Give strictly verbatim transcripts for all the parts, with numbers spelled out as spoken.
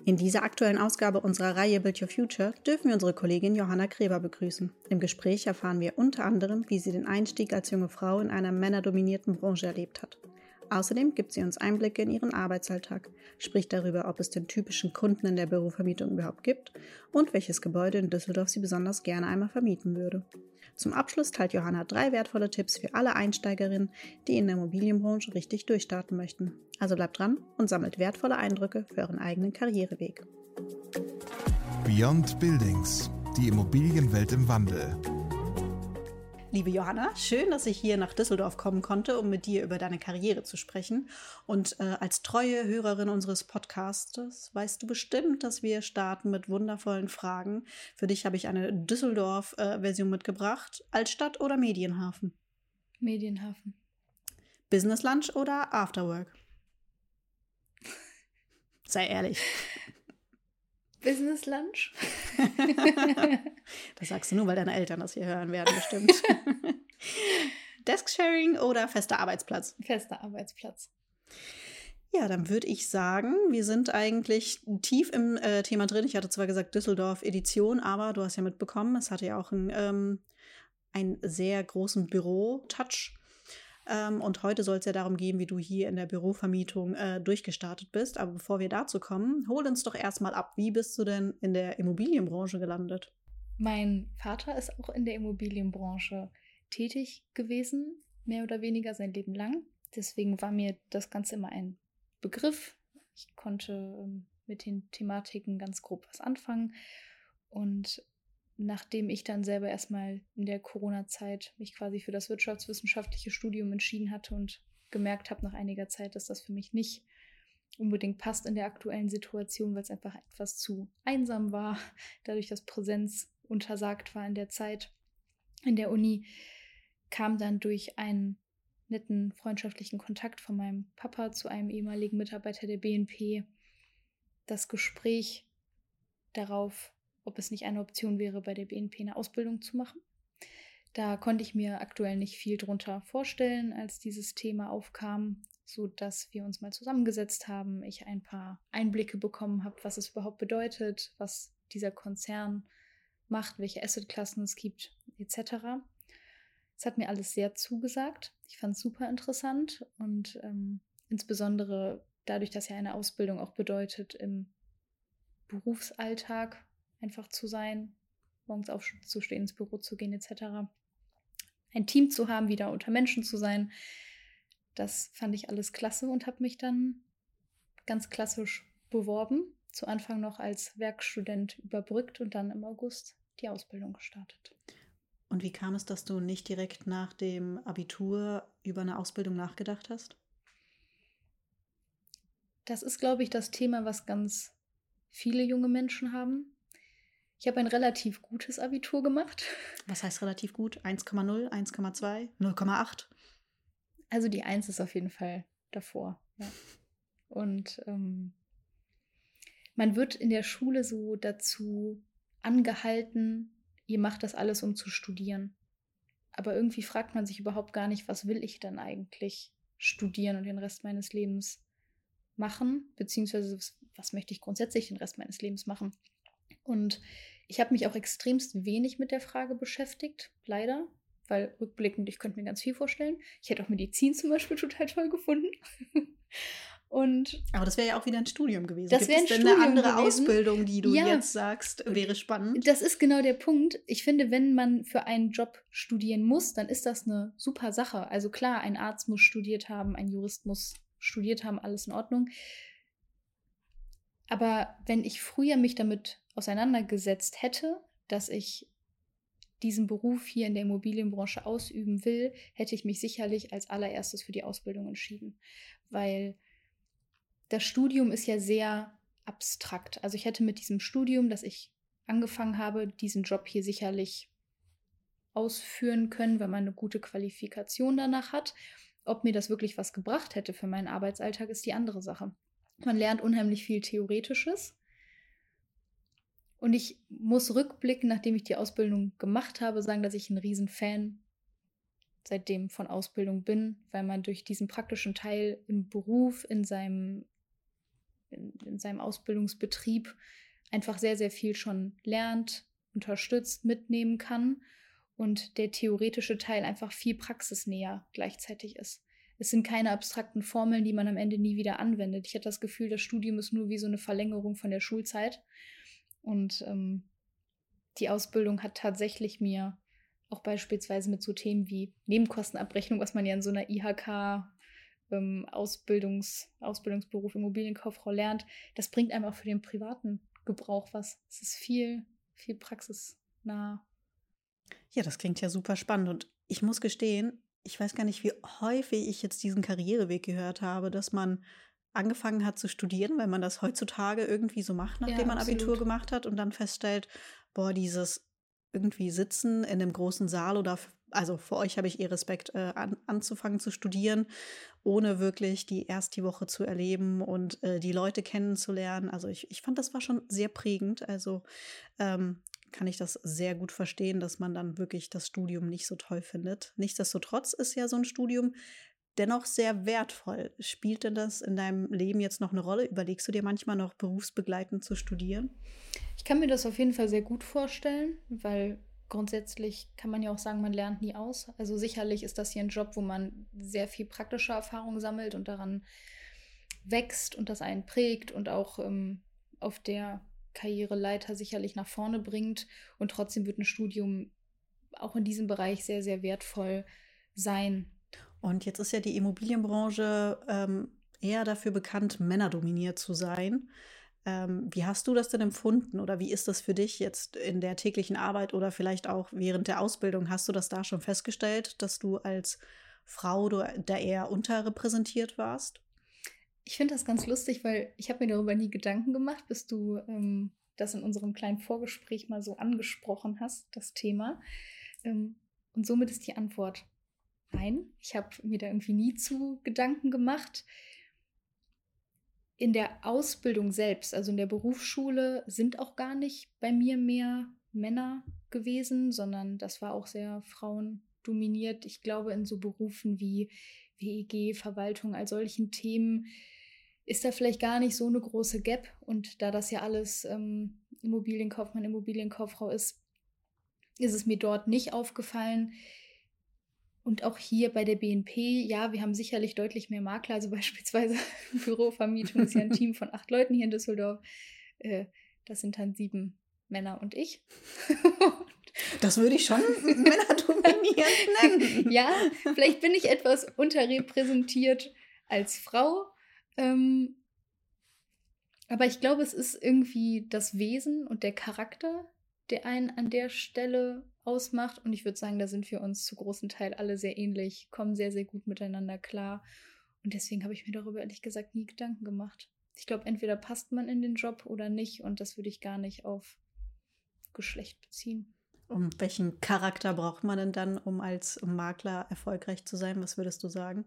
In dieser aktuellen Ausgabe unserer Reihe Build Your Future dürfen wir unsere Kollegin Johanna Kreber begrüßen. Im Gespräch erfahren wir unter anderem, wie sie den Einstieg als junge Frau in einer männerdominierten Branche erlebt hat. Außerdem gibt sie uns Einblicke in ihren Arbeitsalltag, spricht darüber, ob es den typischen Kunden in der Bürovermietung überhaupt gibt und welches Gebäude in Düsseldorf sie besonders gerne einmal vermieten würde. Zum Abschluss teilt Johanna drei wertvolle Tipps für alle Einsteigerinnen, die in der Immobilienbranche richtig durchstarten möchten. Also bleibt dran und sammelt wertvolle Eindrücke für euren eigenen Karriereweg. Beyond Buildings, die Immobilienwelt im Wandel. Liebe Johanna, schön, dass ich hier nach Düsseldorf kommen konnte, um mit dir über deine Karriere zu sprechen. Und äh, als treue Hörerin unseres Podcastes weißt du bestimmt, dass wir starten mit wundervollen Fragen. Für dich habe ich eine Düsseldorf-Version äh, mitgebracht. Altstadt oder Medienhafen? Medienhafen. Business Lunch oder Afterwork? Sei ehrlich. Business Lunch? Das sagst du nur, weil deine Eltern das hier hören werden, bestimmt. Desk-Sharing oder fester Arbeitsplatz? Fester Arbeitsplatz. Ja, dann würde ich sagen, wir sind eigentlich tief im äh, Thema drin. Ich hatte zwar gesagt Düsseldorf Edition, aber du hast ja mitbekommen, es hatte ja auch einen, ähm, einen sehr großen Büro-Touch. Ähm, und heute soll es ja darum gehen, wie du hier in der Bürovermietung äh, durchgestartet bist. Aber bevor wir dazu kommen, hol uns doch erstmal ab. Wie bist du denn in der Immobilienbranche gelandet? Mein Vater ist auch in der Immobilienbranche tätig gewesen, mehr oder weniger sein Leben lang. Deswegen war mir das Ganze immer ein Begriff. Ich konnte ähm, mit den Thematiken ganz grob was anfangen. Und nachdem ich dann selber erstmal in der Corona-Zeit mich quasi für das wirtschaftswissenschaftliche Studium entschieden hatte und gemerkt habe nach einiger Zeit, dass das für mich nicht unbedingt passt in der aktuellen Situation, weil es einfach etwas zu einsam war, dadurch, dass Präsenz untersagt war in der Zeit in der Uni, kam dann durch einen netten freundschaftlichen Kontakt von meinem Papa zu einem ehemaligen Mitarbeiter der B N P das Gespräch darauf, ob es nicht eine Option wäre, bei der B N P eine Ausbildung zu machen. Da konnte ich mir aktuell nicht viel drunter vorstellen, als dieses Thema aufkam, sodass wir uns mal zusammengesetzt haben, ich ein paar Einblicke bekommen habe, was es überhaupt bedeutet, was dieser Konzern macht, welche Assetklassen es gibt, et cetera. Es hat mir alles sehr zugesagt. Ich fand es super interessant und ähm, insbesondere dadurch, dass ja eine Ausbildung auch bedeutet, im Berufsalltag einfach zu sein, morgens aufzustehen, ins Büro zu gehen, et cetera. Ein Team zu haben, wieder unter Menschen zu sein, das fand ich alles klasse und habe mich dann ganz klassisch beworben. Zu Anfang noch als Werkstudent überbrückt und dann im August die Ausbildung gestartet. Und wie kam es, dass du nicht direkt nach dem Abitur über eine Ausbildung nachgedacht hast? Das ist, glaube ich, das Thema, was ganz viele junge Menschen haben. Ich habe ein relativ gutes Abitur gemacht. Was heißt relativ gut? eins Komma null, eins Komma zwei, null Komma acht? Also die eins ist auf jeden Fall davor. Ja. Und ähm, man wird in der Schule so dazu angehalten, ihr macht das alles, um zu studieren. Aber irgendwie fragt man sich überhaupt gar nicht, was will ich denn eigentlich studieren und den Rest meines Lebens machen? Beziehungsweise was möchte ich grundsätzlich den Rest meines Lebens machen? Und ich habe mich auch extremst wenig mit der Frage beschäftigt, leider, weil rückblickend, ich könnte mir ganz viel vorstellen. Ich hätte auch Medizin zum Beispiel total toll gefunden. Und aber das wäre ja auch wieder ein Studium gewesen. Das wäre ein Gibt es denn Studium eine andere gewesen? Ausbildung, die du Ja. jetzt sagst, wäre spannend? Das ist genau der Punkt. Ich finde, wenn man für einen Job studieren muss, dann ist das eine super Sache. Also klar, ein Arzt muss studiert haben, ein Jurist muss studiert haben, alles in Ordnung. Aber wenn ich früher mich damit auseinandergesetzt hätte, dass ich diesen Beruf hier in der Immobilienbranche ausüben will, hätte ich mich sicherlich als allererstes für die Ausbildung entschieden. Weil das Studium ist ja sehr abstrakt. Also ich hätte mit diesem Studium, das ich angefangen habe, diesen Job hier sicherlich ausführen können, wenn man eine gute Qualifikation danach hat. Ob mir das wirklich was gebracht hätte für meinen Arbeitsalltag, ist die andere Sache. Man lernt unheimlich viel Theoretisches. Und ich muss rückblicken, nachdem ich die Ausbildung gemacht habe, sagen, dass ich ein Riesenfan seitdem von Ausbildung bin, weil man durch diesen praktischen Teil im Beruf, in seinem in, in seinem Ausbildungsbetrieb einfach sehr, sehr viel schon lernt, unterstützt, mitnehmen kann und der theoretische Teil einfach viel praxisnäher gleichzeitig ist. Es sind keine abstrakten Formeln, die man am Ende nie wieder anwendet. Ich hatte das Gefühl, das Studium ist nur wie so eine Verlängerung von der Schulzeit. Und ähm, die Ausbildung hat tatsächlich mir auch beispielsweise mit so Themen wie Nebenkostenabrechnung, was man ja in so einer I H K ähm, Ausbildungs, Ausbildungsberuf Immobilienkauffrau lernt, das bringt einem auch für den privaten Gebrauch was. Es ist viel, viel praxisnah. Ja, das klingt ja super spannend. Und ich muss gestehen, ich weiß gar nicht, wie häufig ich jetzt diesen Karriereweg gehört habe, dass man angefangen hat zu studieren, weil man das heutzutage irgendwie so macht, nachdem Ja, man absolut. Abitur gemacht hat und dann feststellt, boah, dieses irgendwie Sitzen in einem großen Saal oder, f- also für euch habe ich eh Respekt, äh, an, anzufangen zu studieren, ohne wirklich die erst die Woche zu erleben und äh, die Leute kennenzulernen. Also ich, ich fand, das war schon sehr prägend. Also ähm, kann ich das sehr gut verstehen, dass man dann wirklich das Studium nicht so toll findet. Nichtsdestotrotz ist ja so ein Studium dennoch sehr wertvoll. Spielt denn das in deinem Leben jetzt noch eine Rolle? Überlegst du dir manchmal noch berufsbegleitend zu studieren? Ich kann mir das auf jeden Fall sehr gut vorstellen, weil grundsätzlich kann man ja auch sagen, man lernt nie aus. Also sicherlich ist das hier ein Job, wo man sehr viel praktische Erfahrung sammelt und daran wächst und das einen prägt und auch ähm, auf der Karriereleiter sicherlich nach vorne bringt. Und trotzdem wird ein Studium auch in diesem Bereich sehr, sehr wertvoll sein. Und jetzt ist ja die Immobilienbranche ähm, eher dafür bekannt, männerdominiert zu sein. Ähm, wie hast du das denn empfunden oder wie ist das für dich jetzt in der täglichen Arbeit oder vielleicht auch während der Ausbildung? Hast du das da schon festgestellt, dass du als Frau da da eher unterrepräsentiert warst? Ich finde das ganz lustig, weil ich habe mir darüber nie Gedanken gemacht, bis du ähm, das in unserem kleinen Vorgespräch mal so angesprochen hast, das Thema. Ähm, und somit ist die Antwort nein. Ich habe mir da irgendwie nie zu Gedanken gemacht. In der Ausbildung selbst, also in der Berufsschule, sind auch gar nicht bei mir mehr Männer gewesen, sondern das war auch sehr frauendominiert. Ich glaube, in so Berufen wie W E G, Verwaltung, all solchen Themen ist da vielleicht gar nicht so eine große Gap. Und da das ja alles ähm, Immobilienkaufmann, Immobilienkauffrau ist, ist es mir dort nicht aufgefallen. Und auch hier bei der B N P, ja, wir haben sicherlich deutlich mehr Makler, also beispielsweise Bürovermietung ist ja ein Team von acht Leuten hier in Düsseldorf. Äh, das sind dann sieben Männer und ich. Das würde ich schon männerdominiert nennen. Ja, vielleicht bin ich etwas unterrepräsentiert als Frau. Ähm, aber ich glaube, es ist irgendwie das Wesen und der Charakter, der einen an der Stelle ausmacht. Und ich würde sagen, da sind wir uns zu großen Teil alle sehr ähnlich, kommen sehr, sehr gut miteinander klar. Und deswegen habe ich mir darüber ehrlich gesagt nie Gedanken gemacht. Ich glaube, entweder passt man in den Job oder nicht. Und das würde ich gar nicht auf Geschlecht beziehen. Um welchen Charakter braucht man denn dann, um als Makler erfolgreich zu sein? Was würdest du sagen?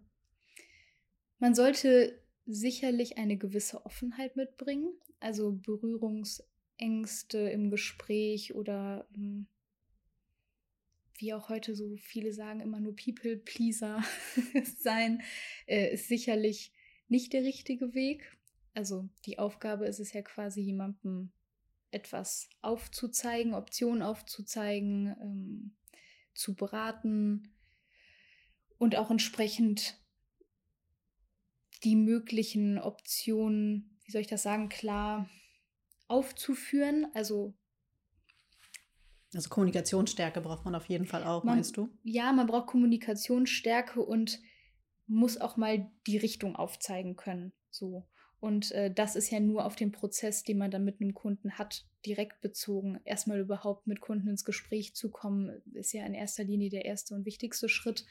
Man sollte sicherlich eine gewisse Offenheit mitbringen, also Berührungsängste im Gespräch oder ähm, wie auch heute so viele sagen, immer nur People-Pleaser sein, äh, ist sicherlich nicht der richtige Weg. Also die Aufgabe ist es ja quasi, jemandem etwas aufzuzeigen, Optionen aufzuzeigen, ähm, zu beraten und auch entsprechend die möglichen Optionen, wie soll ich das sagen, klar aufzuführen. Also Also Kommunikationsstärke braucht man auf jeden Fall auch, man, meinst du? Ja, man braucht Kommunikationsstärke und muss auch mal die Richtung aufzeigen können. So. Und äh, das ist ja nur auf den Prozess, den man dann mit einem Kunden hat, direkt bezogen. Erstmal überhaupt mit Kunden ins Gespräch zu kommen, ist ja in erster Linie der erste und wichtigste Schritt.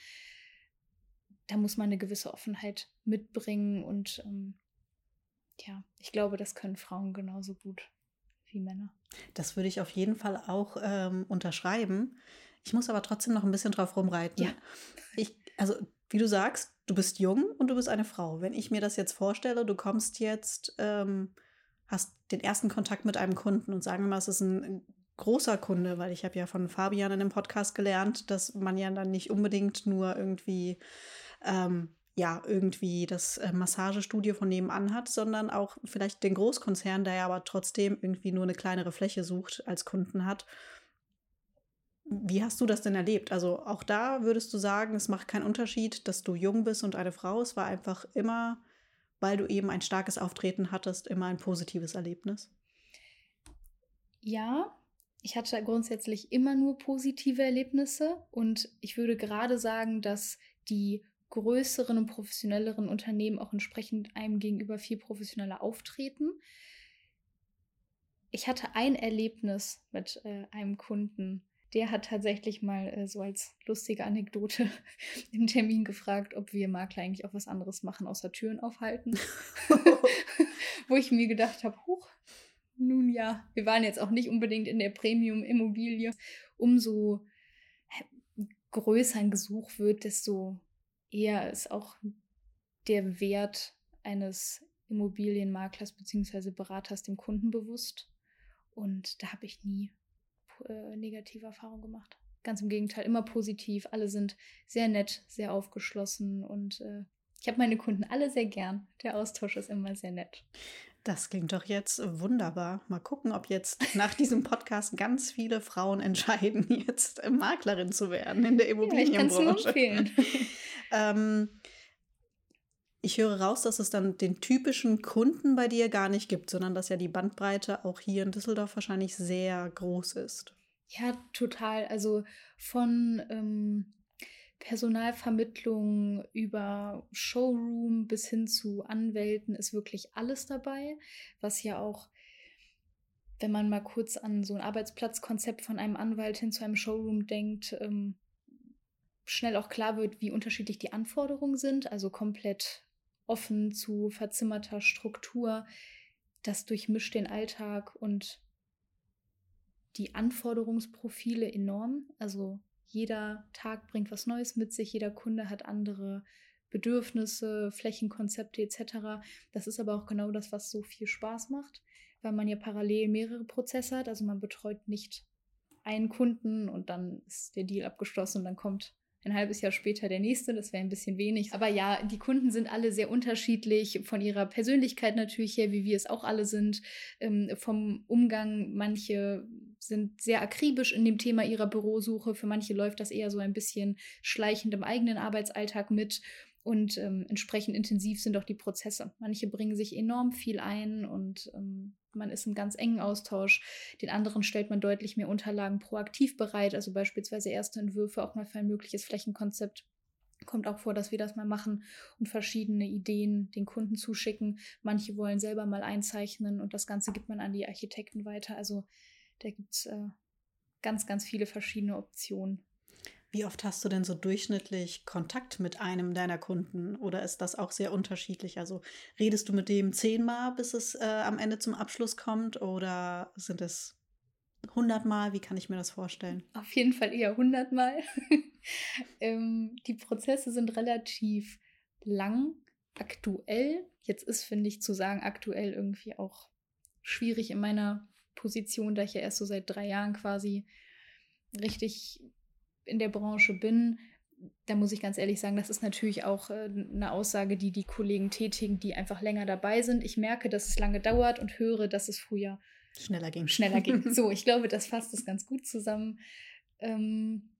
Da muss man eine gewisse Offenheit mitbringen und ähm, ja, ich glaube, das können Frauen genauso gut wie Männer. Das würde ich auf jeden Fall auch ähm, unterschreiben. Ich muss aber trotzdem noch ein bisschen drauf rumreiten. Ja. Ich, also, wie du sagst, du bist jung und du bist eine Frau. Wenn ich mir das jetzt vorstelle, du kommst jetzt, ähm, hast den ersten Kontakt mit einem Kunden und sagen wir mal, es ist ein großer Kunde, weil ich habe ja von Fabian in dem Podcast gelernt, dass man ja dann nicht unbedingt nur irgendwie ähm, ja, irgendwie das äh, Massagestudio von nebenan hat, sondern auch vielleicht den Großkonzern, der ja aber trotzdem irgendwie nur eine kleinere Fläche sucht, als Kunden hat. Wie hast du das denn erlebt? Also auch da würdest du sagen, es macht keinen Unterschied, dass du jung bist und eine Frau. Es war einfach immer, weil du eben ein starkes Auftreten hattest, immer ein positives Erlebnis. Ja, ich hatte grundsätzlich immer nur positive Erlebnisse und ich würde gerade sagen, dass die größeren und professionelleren Unternehmen auch entsprechend einem gegenüber viel professioneller auftreten. Ich hatte ein Erlebnis mit äh, einem Kunden, der hat tatsächlich mal äh, so als lustige Anekdote im Termin gefragt, ob wir Makler eigentlich auch was anderes machen, außer Türen aufhalten. Wo ich mir gedacht habe, huch, nun ja, wir waren jetzt auch nicht unbedingt in der Premium-Immobilie. Umso größer ein Gesuch wird, desto eher ist auch der Wert eines Immobilienmaklers bzw. Beraters dem Kunden bewusst. Und da habe ich nie äh, negative Erfahrungen gemacht. Ganz im Gegenteil, immer positiv. Alle sind sehr nett, sehr aufgeschlossen und äh, ich habe meine Kunden alle sehr gern. Der Austausch ist immer sehr nett. Das klingt doch jetzt wunderbar. Mal gucken, ob jetzt nach diesem Podcast ganz viele Frauen entscheiden, jetzt Maklerin zu werden in der Immobilienbranche. Ja, ich kann es nur empfehlen. ähm, ich höre raus, dass es dann den typischen Kunden bei dir gar nicht gibt, sondern dass ja die Bandbreite auch hier in Düsseldorf wahrscheinlich sehr groß ist. Ja, total. Also von ähm, Personalvermittlung über Showroom bis hin zu Anwälten ist wirklich alles dabei, was ja auch, wenn man mal kurz an so ein Arbeitsplatzkonzept von einem Anwalt hin zu einem Showroom denkt, ähm, schnell auch klar wird, wie unterschiedlich die Anforderungen sind, also komplett offen zu verzimmerter Struktur. Das durchmischt den Alltag und die Anforderungsprofile enorm. Also jeder Tag bringt was Neues mit sich, jeder Kunde hat andere Bedürfnisse, Flächenkonzepte et cetera. Das ist aber auch genau das, was so viel Spaß macht, weil man ja parallel mehrere Prozesse hat. Also man betreut nicht einen Kunden und dann ist der Deal abgeschlossen und dann kommt ein halbes Jahr später der nächste, das wäre ein bisschen wenig. Aber ja, die Kunden sind alle sehr unterschiedlich, von ihrer Persönlichkeit natürlich her, wie wir es auch alle sind, ähm, vom Umgang. Manche sind sehr akribisch in dem Thema ihrer Bürosuche, für manche läuft das eher so ein bisschen schleichend im eigenen Arbeitsalltag mit und ähm, entsprechend intensiv sind auch die Prozesse. Manche bringen sich enorm viel ein und ähm, man ist im ganz engen Austausch. Den anderen stellt man deutlich mehr Unterlagen proaktiv bereit, also beispielsweise erste Entwürfe auch mal für ein mögliches Flächenkonzept. Kommt auch vor, dass wir das mal machen und verschiedene Ideen den Kunden zuschicken. Manche wollen selber mal einzeichnen und das Ganze gibt man an die Architekten weiter. Also da gibt es äh, ganz, ganz viele verschiedene Optionen. Wie oft hast du denn so durchschnittlich Kontakt mit einem deiner Kunden oder ist das auch sehr unterschiedlich? Also redest du mit dem zehnmal, bis es äh, am Ende zum Abschluss kommt oder sind es hundertmal? Wie kann ich mir das vorstellen? Auf jeden Fall eher hundertmal. ähm, die Prozesse sind relativ lang, aktuell. Jetzt ist, finde ich, zu sagen, aktuell irgendwie auch schwierig in meiner Position, da ich ja erst so seit drei Jahren quasi richtig in der Branche bin. Da muss ich ganz ehrlich sagen, das ist natürlich auch äh, eine Aussage, die die Kollegen tätigen, die einfach länger dabei sind. Ich merke, dass es lange dauert und höre, dass es früher schneller ging. Schneller ging. So, ich glaube, das fasst es ganz gut zusammen. Ähm,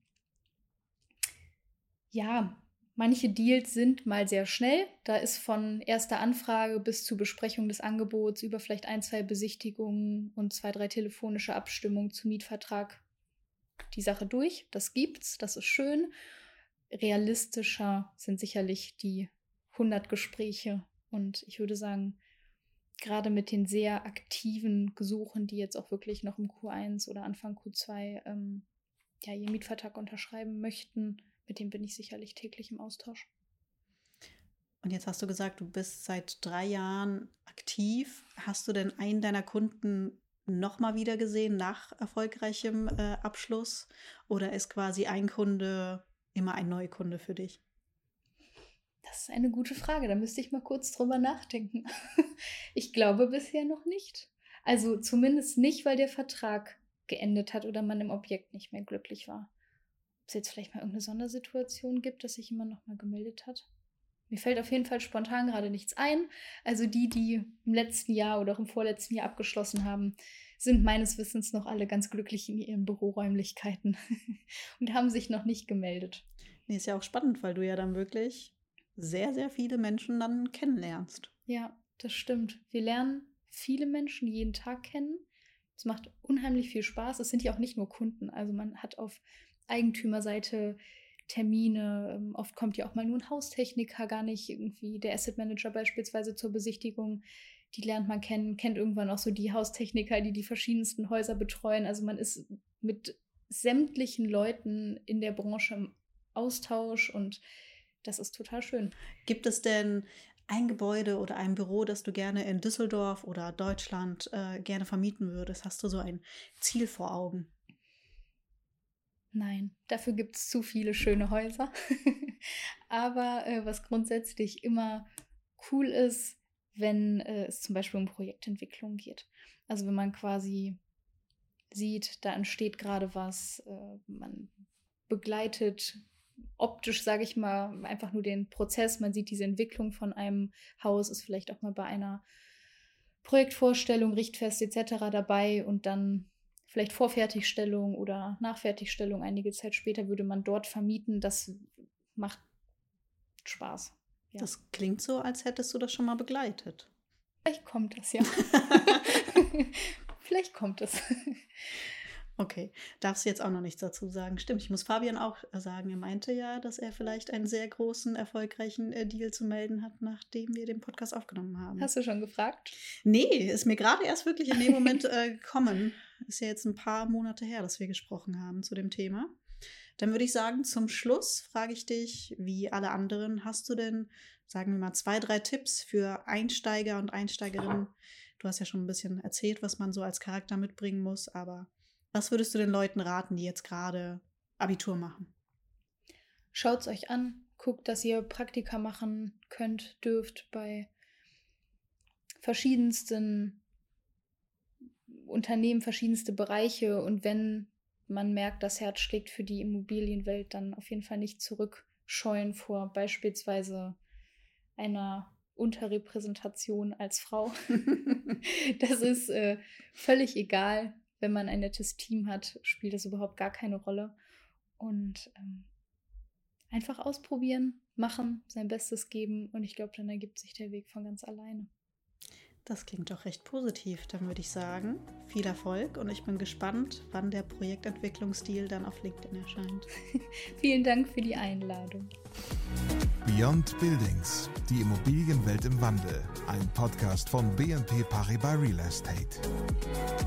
ja, manche Deals sind mal sehr schnell. Da ist von erster Anfrage bis zur Besprechung des Angebots über vielleicht ein, zwei Besichtigungen und zwei, drei telefonische Abstimmungen zum Mietvertrag die Sache durch. Das gibt's, das ist schön. Realistischer sind sicherlich die hundert Gespräche und ich würde sagen, gerade mit den sehr aktiven Gesuchen, die jetzt auch wirklich noch im Q eins oder Anfang Q zwei ähm, ja, ihren Mietvertrag unterschreiben möchten, mit denen bin ich sicherlich täglich im Austausch. Und jetzt hast du gesagt, du bist seit drei Jahren aktiv. Hast du denn einen deiner Kunden nochmal wieder gesehen nach erfolgreichem äh, Abschluss? Oder ist quasi ein Kunde immer ein Neukunde für dich? Das ist eine gute Frage, da müsste ich mal kurz drüber nachdenken. Ich glaube bisher noch nicht. Also zumindest nicht, weil der Vertrag geendet hat oder man im Objekt nicht mehr glücklich war. Ob es jetzt vielleicht mal irgendeine Sondersituation gibt, dass sich jemand nochmal gemeldet hat? mir fällt auf jeden Fall spontan gerade nichts ein. Also die, die im letzten Jahr oder auch im vorletzten Jahr abgeschlossen haben, sind meines Wissens noch alle ganz glücklich in ihren Büroräumlichkeiten und haben sich noch nicht gemeldet. Nee, ist ja auch spannend, weil du ja dann wirklich sehr, sehr viele Menschen dann kennenlernst. Ja, das stimmt. Wir lernen viele Menschen jeden Tag kennen. Es macht unheimlich viel Spaß. Es sind ja auch nicht nur Kunden. Also man hat auf Eigentümerseite Termine. Oft kommt ja auch mal nur ein Haustechniker, gar nicht irgendwie der Asset Manager beispielsweise zur Besichtigung. Die lernt man kennen, kennt irgendwann auch so die Haustechniker, die die verschiedensten Häuser betreuen. Also man ist mit sämtlichen Leuten in der Branche im Austausch und das ist total schön. Gibt es denn ein Gebäude oder ein Büro, das du gerne in Düsseldorf oder Deutschland äh, gerne vermieten würdest? Hast du so ein Ziel vor Augen? Nein, dafür gibt es zu viele schöne Häuser. Aber äh, was grundsätzlich immer cool ist, wenn äh, es zum Beispiel um Projektentwicklung geht. Also wenn man quasi sieht, da entsteht gerade was, äh, man begleitet optisch, sage ich mal, einfach nur den Prozess. Man sieht diese Entwicklung von einem Haus, ist vielleicht auch mal bei einer Projektvorstellung, Richtfest et cetera dabei und dann vielleicht Vorfertigstellung oder Nachfertigstellung einige Zeit später würde man dort vermieten. Das macht Spaß. Ja. Das klingt so, als hättest du das schon mal begleitet. Vielleicht kommt das, ja. Vielleicht kommt es. Okay, darfst du jetzt auch noch nichts dazu sagen? Stimmt, ich muss Fabian auch sagen, er meinte ja, dass er vielleicht einen sehr großen, erfolgreichen äh, Deal zu melden hat, nachdem wir den Podcast aufgenommen haben. Hast du schon gefragt? Nee, ist mir gerade erst wirklich in dem Moment äh, gekommen. Ist ja jetzt ein paar Monate her, dass wir gesprochen haben zu dem Thema. Dann würde ich sagen, zum Schluss frage ich dich, wie alle anderen, hast du denn, sagen wir mal, zwei, drei Tipps für Einsteiger und Einsteigerinnen? Du hast ja schon ein bisschen erzählt, was man so als Charakter mitbringen muss, aber was würdest du den Leuten raten, die jetzt gerade Abitur machen? Schaut es euch an, guckt, dass ihr Praktika machen könnt, dürft bei verschiedensten Unternehmen, verschiedenste Bereiche und wenn man merkt, das Herz schlägt für die Immobilienwelt, dann auf jeden Fall nicht zurückscheuen vor beispielsweise einer Unterrepräsentation als Frau. Das ist äh, völlig egal. Wenn man ein nettes Team hat, spielt das überhaupt gar keine Rolle. Und ähm, einfach ausprobieren, machen, sein Bestes geben und ich glaube, dann ergibt sich der Weg von ganz alleine. Das klingt doch recht positiv. Dann würde ich sagen, viel Erfolg und ich bin gespannt, wann der Projektentwicklungsstil dann auf LinkedIn erscheint. Vielen Dank für die Einladung. Beyond Buildings, die Immobilienwelt im Wandel. Ein Podcast von B N P Paribas Real Estate.